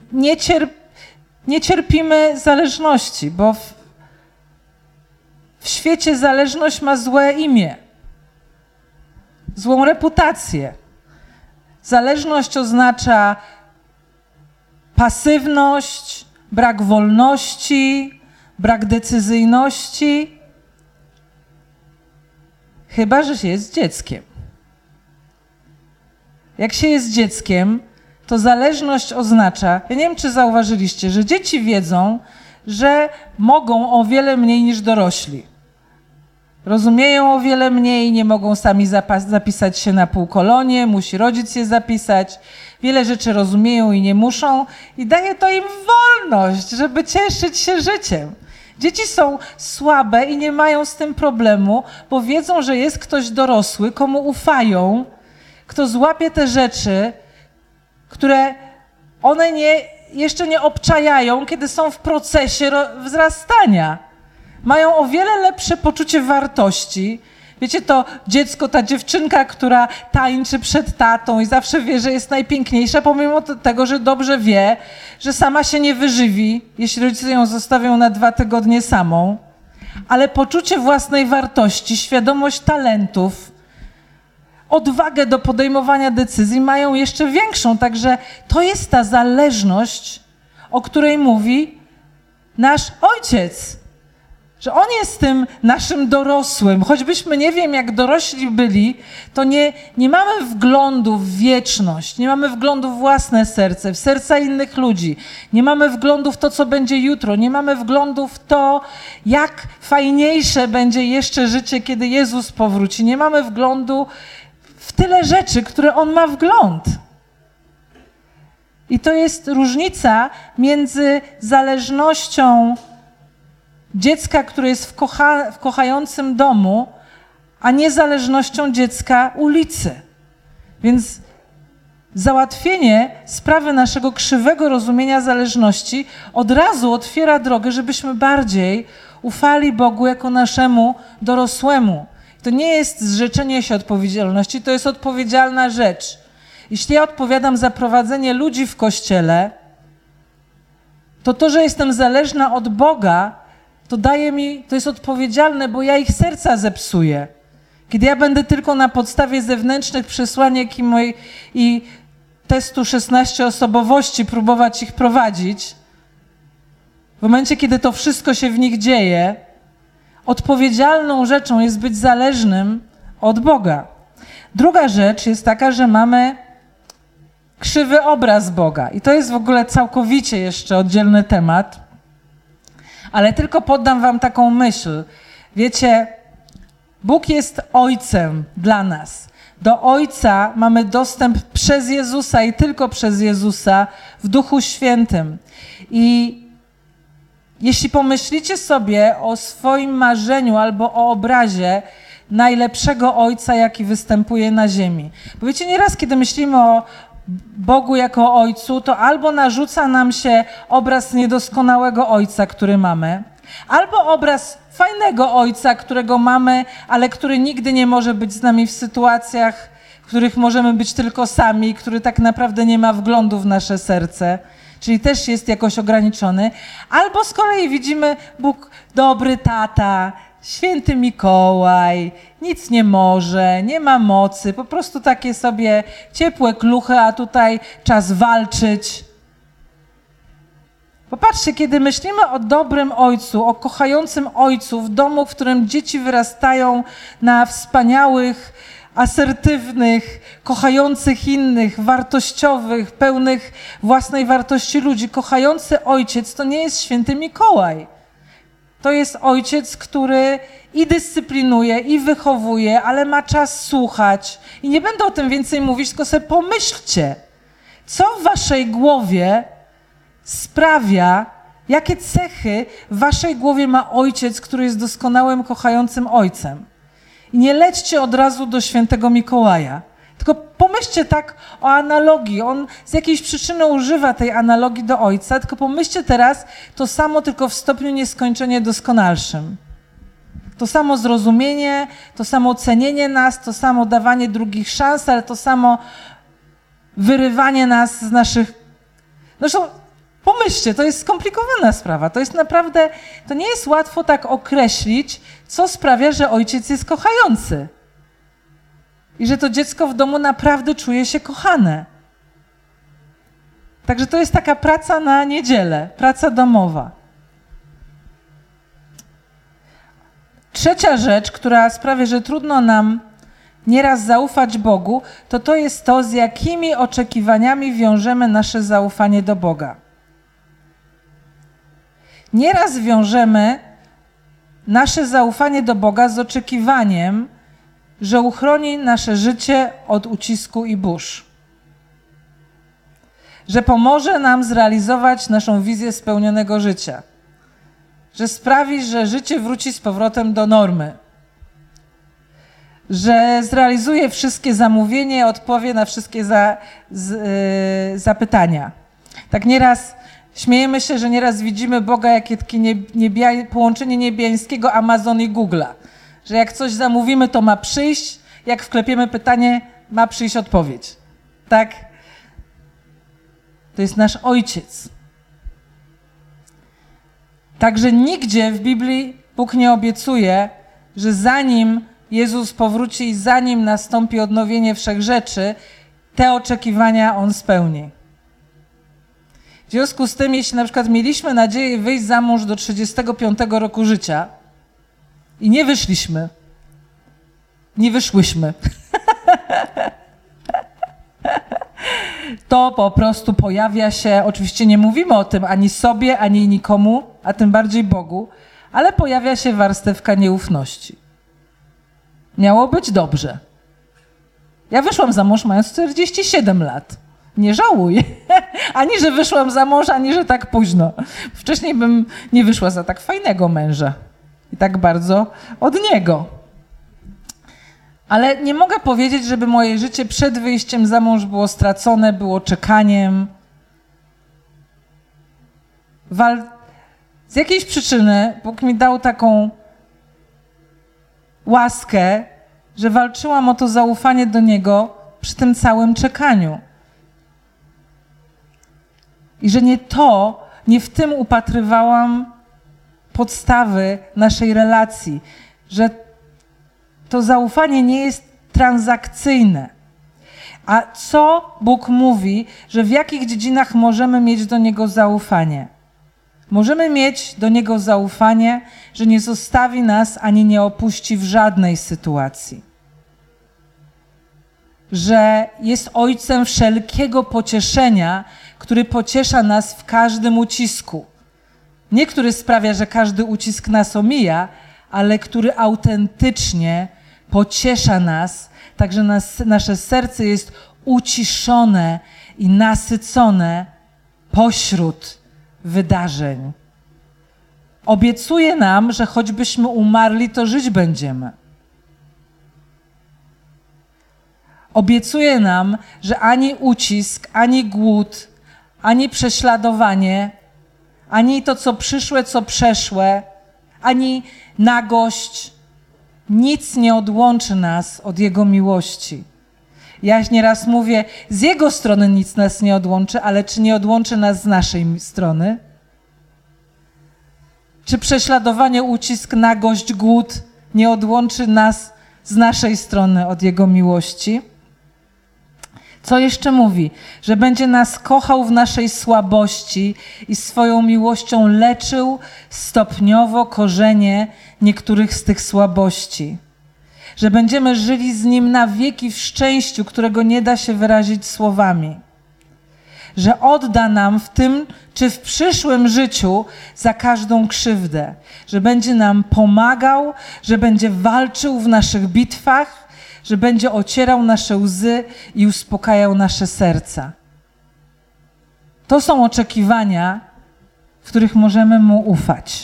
nie cierpimy zależności, bo w świecie zależność ma złe imię, złą reputację. Zależność oznacza pasywność, brak wolności, brak decyzyjności, chyba że się jest dzieckiem. Jak się jest dzieckiem, to zależność oznacza, ja nie wiem, czy zauważyliście, że dzieci wiedzą, że mogą o wiele mniej niż dorośli. Rozumieją o wiele mniej, nie mogą sami zapisać się na półkolonie, musi rodzic je zapisać. Wiele rzeczy rozumieją i nie muszą i daje to im wolność, żeby cieszyć się życiem. Dzieci są słabe i nie mają z tym problemu, bo wiedzą, że jest ktoś dorosły, komu ufają, kto złapie te rzeczy, które one jeszcze nie obczajają, kiedy są w procesie wzrastania. Mają o wiele lepsze poczucie wartości. Wiecie, to dziecko, ta dziewczynka, która tańczy przed tatą i zawsze wie, że jest najpiękniejsza, pomimo tego, że dobrze wie, że sama się nie wyżywi, jeśli rodzice ją zostawią na 2 tygodnie samą. Ale poczucie własnej wartości, świadomość talentów, odwagę do podejmowania decyzji mają jeszcze większą. Także to jest ta zależność, o której mówi nasz Ojciec. Że On jest tym naszym dorosłym. Choćbyśmy nie wiem, jak dorośli byli, to nie mamy wglądu w wieczność, nie mamy wglądu w własne serce, w serca innych ludzi. Nie mamy wglądu w to, co będzie jutro. Nie mamy wglądu w to, jak fajniejsze będzie jeszcze życie, kiedy Jezus powróci. Nie mamy wglądu w tyle rzeczy, które On ma wgląd. I to jest różnica między zależnością dziecka, które jest w kochającym domu, a niezależnością dziecka ulicy. Więc załatwienie sprawy naszego krzywego rozumienia zależności od razu otwiera drogę, żebyśmy bardziej ufali Bogu jako naszemu dorosłemu. To nie jest zrzeczenie się odpowiedzialności, to jest odpowiedzialna rzecz. Jeśli ja odpowiadam za prowadzenie ludzi w Kościele, to, że jestem zależna od Boga, to jest odpowiedzialne, bo ja ich serca zepsuję. Kiedy ja będę tylko na podstawie zewnętrznych przesłanek i testu 16 osobowości próbować ich prowadzić, w momencie, kiedy to wszystko się w nich dzieje, odpowiedzialną rzeczą jest być zależnym od Boga. Druga rzecz jest taka, że mamy krzywy obraz Boga. I to jest w ogóle całkowicie jeszcze oddzielny temat, ale tylko poddam wam taką myśl. Wiecie, Bóg jest Ojcem dla nas. Do Ojca mamy dostęp przez Jezusa i tylko przez Jezusa w Duchu Świętym. I jeśli pomyślicie sobie o swoim marzeniu albo o obrazie najlepszego Ojca, jaki występuje na ziemi. Bo wiecie, nieraz kiedy myślimy o Bogu jako Ojcu, to albo narzuca nam się obraz niedoskonałego Ojca, który mamy, albo obraz fajnego Ojca, którego mamy, ale który nigdy nie może być z nami w sytuacjach, w których możemy być tylko sami, który tak naprawdę nie ma wglądu w nasze serce, czyli też jest jakoś ograniczony. Albo z kolei widzimy Bóg dobry tata, święty Mikołaj, nic nie może, nie ma mocy, po prostu takie sobie ciepłe kluchy, a tutaj czas walczyć. Popatrzcie, kiedy myślimy o dobrym ojcu, o kochającym ojcu w domu, w którym dzieci wyrastają na wspaniałych, asertywnych, kochających innych, wartościowych, pełnych własnej wartości ludzi, kochający ojciec to nie jest święty Mikołaj. To jest ojciec, który i dyscyplinuje, i wychowuje, ale ma czas słuchać. I nie będę o tym więcej mówić, tylko sobie pomyślcie, co w waszej głowie sprawia, jakie cechy w waszej głowie ma ojciec, który jest doskonałym, kochającym ojcem. I nie lećcie od razu do świętego Mikołaja, tylko pomyślcie tak o analogii. On z jakiejś przyczyny używa tej analogii do ojca, tylko pomyślcie teraz to samo, tylko w stopniu nieskończenie doskonalszym. To samo zrozumienie, to samo cenienie nas, to samo dawanie drugich szans, ale to samo wyrywanie nas z naszych... Zresztą pomyślcie, to jest skomplikowana sprawa. To jest naprawdę, to nie jest łatwo tak określić, co sprawia, że ojciec jest kochający. I że to dziecko w domu naprawdę czuje się kochane. Także to jest taka praca na niedzielę, praca domowa. Trzecia rzecz, która sprawia, że trudno nam nieraz zaufać Bogu, to jest to, z jakimi oczekiwaniami wiążemy nasze zaufanie do Boga. Nieraz wiążemy nasze zaufanie do Boga z oczekiwaniem, że uchroni nasze życie od ucisku i burz. Że pomoże nam zrealizować naszą wizję spełnionego życia. Że sprawi, że życie wróci z powrotem do normy. Że zrealizuje wszystkie zamówienia, odpowie na wszystkie zapytania. Tak nieraz śmiejemy się, że nieraz widzimy Boga jakie takie połączenie niebiańskiego Amazon i Google'a. Że jak coś zamówimy, to ma przyjść, jak wklepiemy pytanie, ma przyjść odpowiedź. Tak? To jest nasz Ojciec. Także nigdzie w Biblii Bóg nie obiecuje, że zanim Jezus powróci i zanim nastąpi odnowienie wszechrzeczy, te oczekiwania On spełni. W związku z tym, jeśli na przykład mieliśmy nadzieję wyjść za mąż do 35 roku życia i nie wyszliśmy, nie wyszłyśmy, to po prostu pojawia się, oczywiście nie mówimy o tym ani sobie, ani nikomu, a tym bardziej Bogu, ale pojawia się warstewka nieufności. Miało być dobrze. Ja wyszłam za mąż mając 47 lat. Nie żałuję. Ani, że wyszłam za mąż, ani, że tak późno. Wcześniej bym nie wyszła za tak fajnego męża. I tak bardzo od niego. Ale nie mogę powiedzieć, żeby moje życie przed wyjściem za mąż było stracone, było czekaniem. Z jakiejś przyczyny Bóg mi dał taką łaskę, że walczyłam o to zaufanie do Niego przy tym całym czekaniu. I że nie w tym upatrywałam podstawy naszej relacji, że to zaufanie nie jest transakcyjne. A co Bóg mówi, że w jakich dziedzinach możemy mieć do Niego zaufanie? Możemy mieć do Niego zaufanie, że nie zostawi nas ani nie opuści w żadnej sytuacji. że jest Ojcem wszelkiego pocieszenia, który pociesza nas w każdym ucisku. Nie który sprawia, że każdy ucisk nas omija, ale który autentycznie pociesza nas, tak że nasze serce jest uciszone i nasycone pośród wydarzeń. Obiecuje nam, że choćbyśmy umarli, to żyć będziemy. Obiecuje nam, że ani ucisk, ani głód, ani prześladowanie, ani to, co przyszłe, co przeszłe, ani nagość, nic nie odłączy nas od Jego miłości. Ja nieraz mówię, z Jego strony nic nas nie odłączy, ale czy nie odłączy nas z naszej strony? Czy prześladowanie, ucisk, nagość, głód nie odłączy nas z naszej strony od Jego miłości? Co jeszcze mówi? Że będzie nas kochał w naszej słabości i swoją miłością leczył stopniowo korzenie niektórych z tych słabości. Że będziemy żyli z Nim na wieki w szczęściu, którego nie da się wyrazić słowami. Że odda nam w tym czy w przyszłym życiu za każdą krzywdę. Że będzie nam pomagał, że będzie walczył w naszych bitwach, że będzie ocierał nasze łzy i uspokajał nasze serca. To są oczekiwania, w których możemy Mu ufać.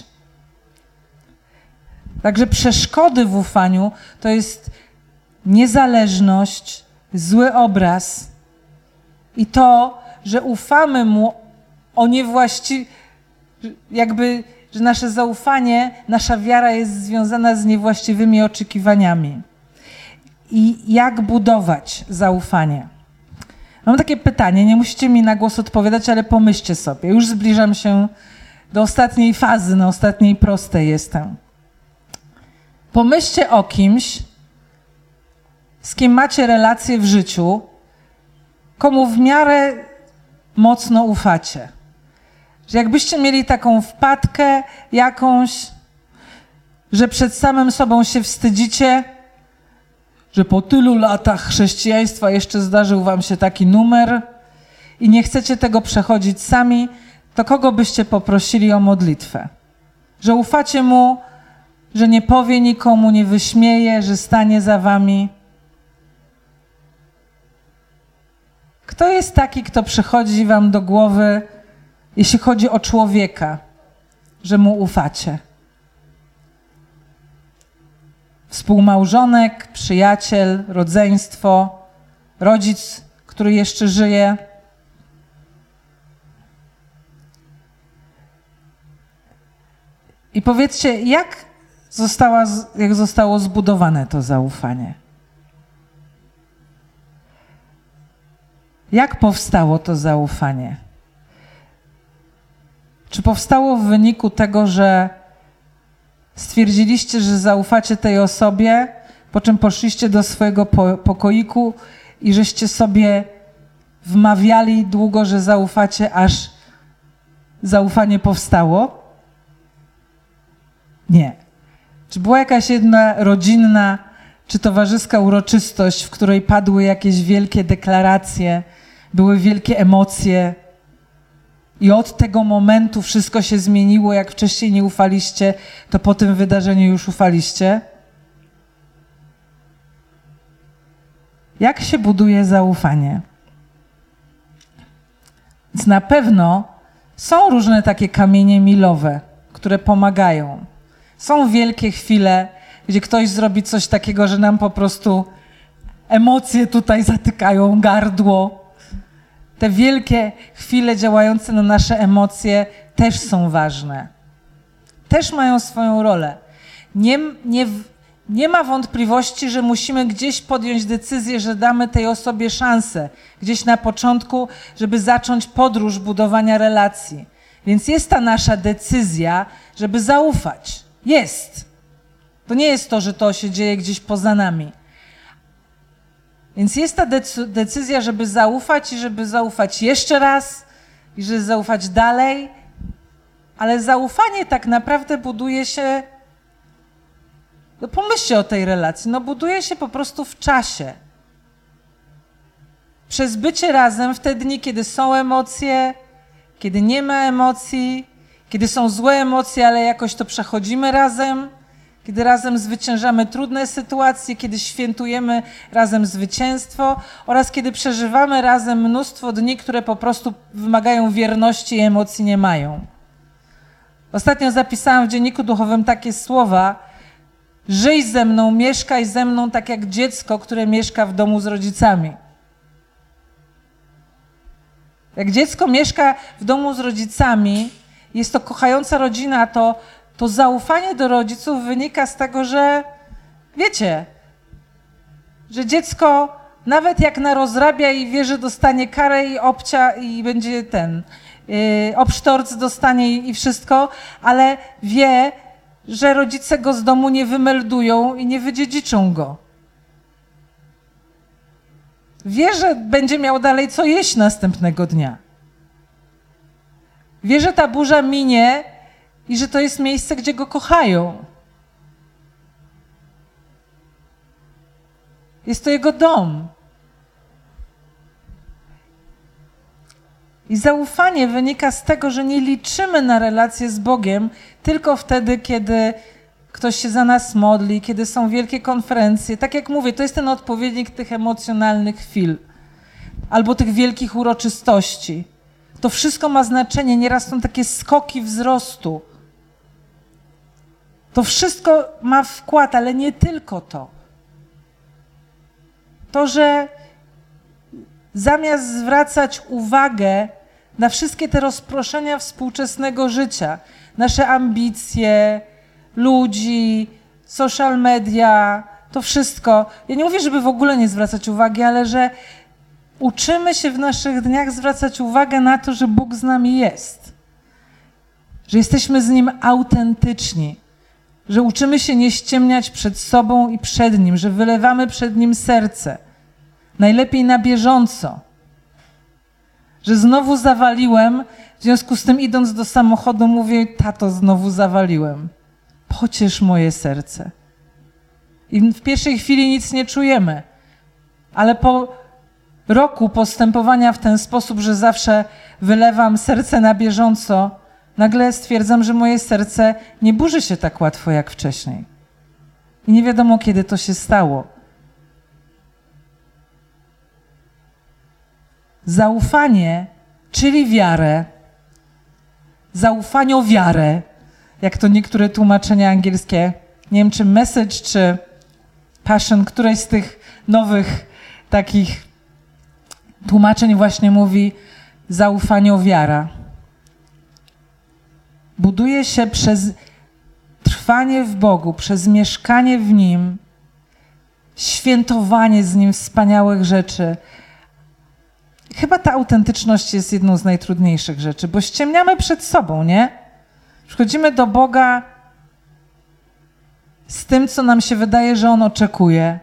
Także przeszkody w ufaniu to jest niezależność, zły obraz i to, że ufamy Mu o że nasze zaufanie, nasza wiara jest związana z niewłaściwymi oczekiwaniami. I jak budować zaufanie? Mam takie pytanie, nie musicie mi na głos odpowiadać, ale pomyślcie sobie. Już zbliżam się do ostatniej fazy, na ostatniej prostej jestem. Pomyślcie o kimś, z kim macie relacje w życiu, komu w miarę mocno ufacie. Że jakbyście mieli taką wpadkę jakąś, że przed samym sobą się wstydzicie, że po tylu latach chrześcijaństwa jeszcze zdarzył wam się taki numer i nie chcecie tego przechodzić sami, to kogo byście poprosili o modlitwę? Że ufacie Mu, że nie powie nikomu, nie wyśmieje, że stanie za wami. Kto jest taki, kto przychodzi wam do głowy, jeśli chodzi o człowieka, że Mu ufacie? Współmałżonek, przyjaciel, rodzeństwo, rodzic, który jeszcze żyje. I powiedzcie, jak zostało zbudowane to zaufanie? Jak powstało to zaufanie? Czy powstało w wyniku tego, że stwierdziliście, że zaufacie tej osobie, po czym poszliście do swojego pokoiku i żeście sobie wmawiali długo, że zaufacie, aż zaufanie powstało? Nie. Czy była jakaś jedna rodzinna czy towarzyska uroczystość, w której padły jakieś wielkie deklaracje, były wielkie emocje i od tego momentu wszystko się zmieniło, jak wcześniej nie ufaliście, to po tym wydarzeniu już ufaliście? Jak się buduje zaufanie? Więc na pewno są różne takie kamienie milowe, które pomagają. Są wielkie chwile, gdzie ktoś zrobi coś takiego, że nam po prostu emocje tutaj zatykają gardło. Te wielkie chwile działające na nasze emocje też są ważne. Też mają swoją rolę. Nie ma wątpliwości, że musimy gdzieś podjąć decyzję, że damy tej osobie szansę, gdzieś na początku, żeby zacząć podróż budowania relacji. Więc jest ta nasza decyzja, żeby zaufać. Jest. To nie jest to, że to się dzieje gdzieś poza nami. Więc jest ta decyzja, żeby zaufać i żeby zaufać jeszcze raz i żeby zaufać dalej, ale zaufanie tak naprawdę buduje się, no pomyślcie o tej relacji, no buduje się po prostu w czasie. przez bycie razem w te dni, kiedy są emocje, kiedy nie ma emocji, kiedy są złe emocje, ale jakoś to przechodzimy razem, kiedy razem zwyciężamy trudne sytuacje, kiedy świętujemy razem zwycięstwo oraz kiedy przeżywamy razem mnóstwo dni, które po prostu wymagają wierności i emocji nie mają. Ostatnio zapisałam w dzienniku duchowym takie słowa: żyj ze mną, mieszkaj ze mną tak jak dziecko, które mieszka w domu z rodzicami. Jak dziecko mieszka w domu z rodzicami, jest to kochająca rodzina, to zaufanie do rodziców wynika z tego, że wiecie, że dziecko nawet jak narozrabia i wie, że dostanie karę i obcia i będzie obsztorc dostanie i wszystko, ale wie, że rodzice go z domu nie wymeldują i nie wydziedziczą go. Wie, że będzie miał dalej co jeść następnego dnia. Wie, że ta burza minie i że to jest miejsce, gdzie go kochają. Jest to jego dom. I zaufanie wynika z tego, że nie liczymy na relacje z Bogiem tylko wtedy, kiedy ktoś się za nas modli, kiedy są wielkie konferencje. Tak jak mówię, to jest ten odpowiednik tych emocjonalnych chwil albo tych wielkich uroczystości. To wszystko ma znaczenie, nieraz są takie skoki wzrostu. To wszystko ma wkład, ale nie tylko to. To, że zamiast zwracać uwagę na wszystkie te rozproszenia współczesnego życia, nasze ambicje, ludzi, social media, to wszystko. Ja nie mówię, żeby w ogóle nie zwracać uwagi, ale że uczymy się w naszych dniach zwracać uwagę na to, że Bóg z nami jest. Że jesteśmy z Nim autentyczni. Że uczymy się nie ściemniać przed sobą i przed Nim. Że wylewamy przed Nim serce. Najlepiej na bieżąco. Że znowu zawaliłem, w związku z tym idąc do samochodu mówię: tato, znowu zawaliłem. Pociesz moje serce. I w pierwszej chwili nic nie czujemy. Ale po roku postępowania w ten sposób, że zawsze wylewam serce na bieżąco, nagle stwierdzam, że moje serce nie burzy się tak łatwo jak wcześniej. I nie wiadomo, kiedy to się stało. Zaufanie, czyli wiarę, wiarę, jak to niektóre tłumaczenia angielskie, nie wiem czy Message, czy Passion, któreś z tych nowych takich tłumaczeń właśnie mówi wiara. Buduje się przez trwanie w Bogu, przez mieszkanie w Nim, świętowanie z Nim wspaniałych rzeczy. Chyba ta autentyczność jest jedną z najtrudniejszych rzeczy, bo ściemniamy przed sobą, nie? Przychodzimy do Boga z tym, co nam się wydaje, że On oczekuje.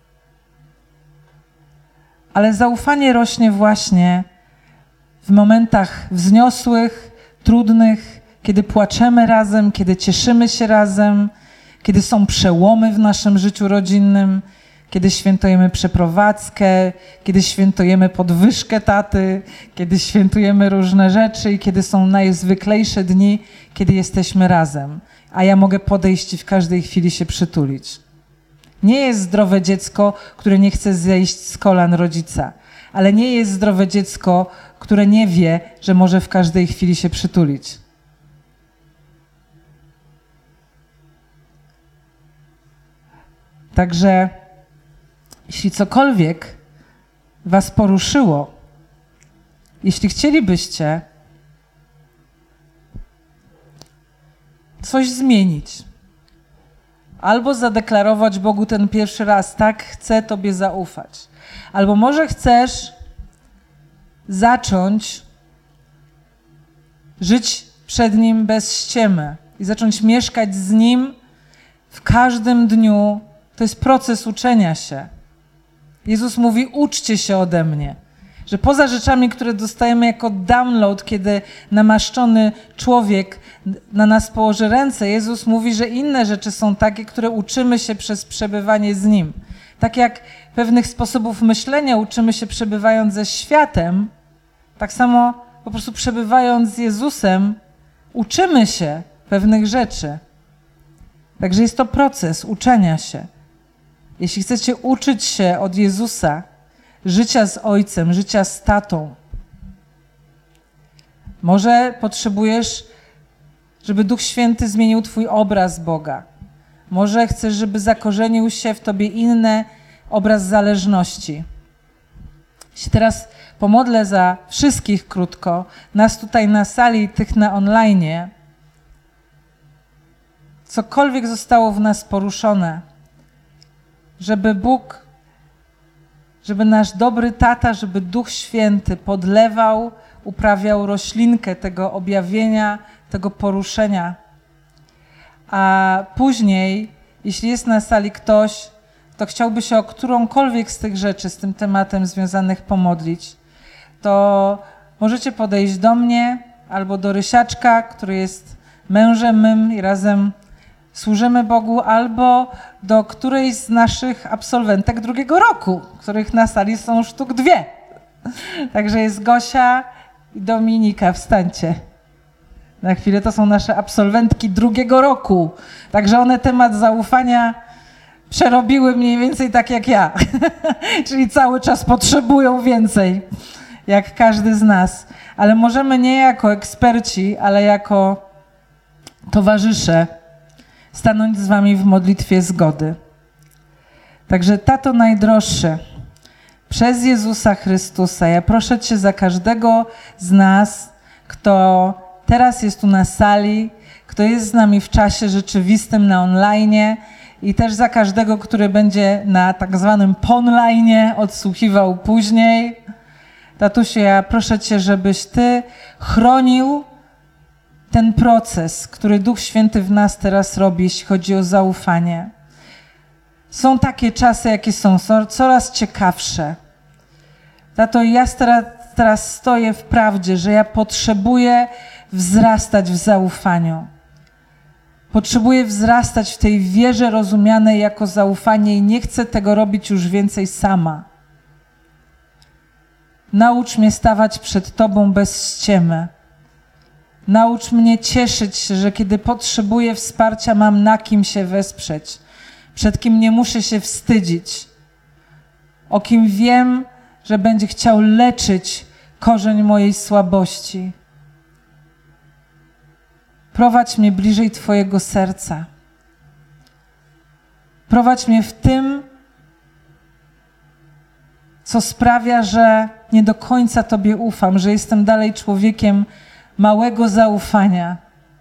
Ale zaufanie rośnie właśnie w momentach wzniosłych, trudnych, kiedy płaczemy razem, kiedy cieszymy się razem, kiedy są przełomy w naszym życiu rodzinnym, kiedy świętujemy przeprowadzkę, kiedy świętujemy podwyżkę taty, kiedy świętujemy różne rzeczy i kiedy są najzwyklejsze dni, kiedy jesteśmy razem. A ja mogę podejść i w każdej chwili się przytulić. Nie jest zdrowe dziecko, które nie chce zejść z kolan rodzica, ale nie jest zdrowe dziecko, które nie wie, że może w każdej chwili się przytulić. Także jeśli cokolwiek was poruszyło, jeśli chcielibyście coś zmienić, albo zadeklarować Bogu ten pierwszy raz: tak, chcę Tobie zaufać. Albo może chcesz zacząć żyć przed Nim bez ściemy i zacząć mieszkać z Nim w każdym dniu. To jest proces uczenia się. Jezus mówi: uczcie się ode mnie. Że poza rzeczami, które dostajemy jako download, kiedy namaszczony człowiek na nas położy ręce, Jezus mówi, że inne rzeczy są takie, które uczymy się przez przebywanie z Nim. Tak jak pewnych sposobów myślenia uczymy się przebywając ze światem, tak samo po prostu przebywając z Jezusem uczymy się pewnych rzeczy. Także jest to proces uczenia się. Jeśli chcecie uczyć się od Jezusa, życia z Ojcem, życia z tatą, może potrzebujesz, żeby Duch Święty zmienił twój obraz Boga. Może chcesz, żeby zakorzenił się w tobie inny obraz zależności. Jeśli teraz pomodlę za wszystkich krótko, nas tutaj na sali, tych na online, cokolwiek zostało w nas poruszone, żeby Bóg, żeby nasz dobry tata, żeby Duch Święty podlewał, uprawiał roślinkę tego objawienia, tego poruszenia. A później, jeśli jest na sali ktoś, kto chciałby się o którąkolwiek z tych rzeczy, z tym tematem związanych pomodlić, to możecie podejść do mnie albo do Rysiaczka, który jest mężem mym i razem służymy Bogu, albo do którejś z naszych absolwentek drugiego roku, których na sali są sztuk 2. Także jest Gosia i Dominika, wstańcie. Na chwilę to są nasze absolwentki drugiego roku. Także one temat zaufania przerobiły mniej więcej tak jak ja. Czyli cały czas potrzebują więcej, jak każdy z nas. Ale możemy nie jako eksperci, ale jako towarzysze stanąć z wami w modlitwie zgody. Także Tato najdroższy, przez Jezusa Chrystusa, ja proszę Cię za każdego z nas, kto teraz jest tu na sali, kto jest z nami w czasie rzeczywistym na online i też za każdego, który będzie na tak zwanym ponline odsłuchiwał później. Tatusiu, ja proszę Cię, żebyś Ty chronił ten proces, który Duch Święty w nas teraz robi, jeśli chodzi o zaufanie. Są takie czasy, jakie są coraz ciekawsze. Tato, ja teraz stoję w prawdzie, że ja potrzebuję wzrastać w zaufaniu. Potrzebuję wzrastać w tej wierze rozumianej jako zaufanie i nie chcę tego robić już więcej sama. Naucz mnie stawać przed Tobą bez ściemy. Naucz mnie cieszyć się, że kiedy potrzebuję wsparcia, mam na kim się wesprzeć, przed kim nie muszę się wstydzić, o kim wiem, że będzie chciał leczyć korzeń mojej słabości. Prowadź mnie bliżej Twojego serca. Prowadź mnie w tym, co sprawia, że nie do końca Tobie ufam, że jestem dalej człowiekiem małego zaufania.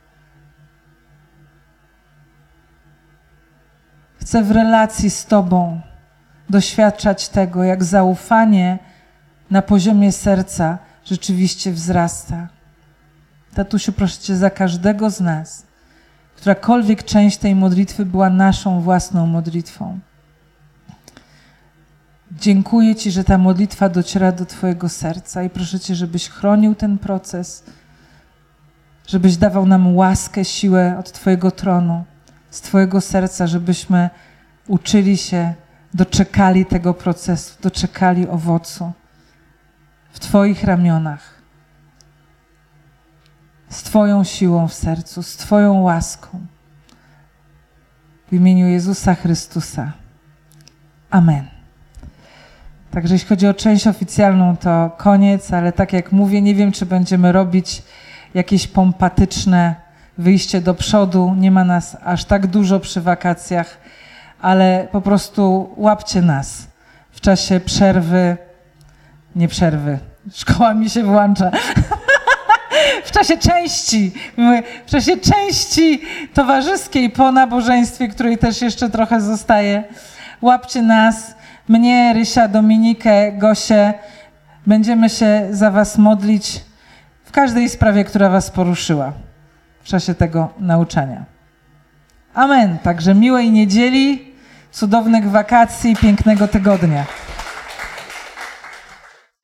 Chcę w relacji z Tobą doświadczać tego, jak zaufanie na poziomie serca rzeczywiście wzrasta. Tatusiu, proszę Cię za każdego z nas, którakolwiek część tej modlitwy była naszą własną modlitwą. Dziękuję Ci, że ta modlitwa dociera do Twojego serca i proszę Cię, żebyś chronił ten proces, żebyś dawał nam łaskę, siłę od Twojego tronu, z Twojego serca, żebyśmy uczyli się, doczekali tego procesu, doczekali owocu w Twoich ramionach, z Twoją siłą w sercu, z Twoją łaską. W imieniu Jezusa Chrystusa. Amen. Także jeśli chodzi o część oficjalną, to koniec, ale tak jak mówię, nie wiem, czy będziemy robić jakieś pompatyczne wyjście do przodu. Nie ma nas aż tak dużo przy wakacjach, ale po prostu łapcie nas w czasie szkoła mi się włącza, w czasie części towarzyskiej po nabożeństwie, której też jeszcze trochę zostaje. Łapcie nas, mnie, Rysia, Dominikę, Gosię. Będziemy się za was modlić w każdej sprawie, która was poruszyła w czasie tego nauczania. Amen. Także miłej niedzieli, cudownych wakacji, pięknego tygodnia.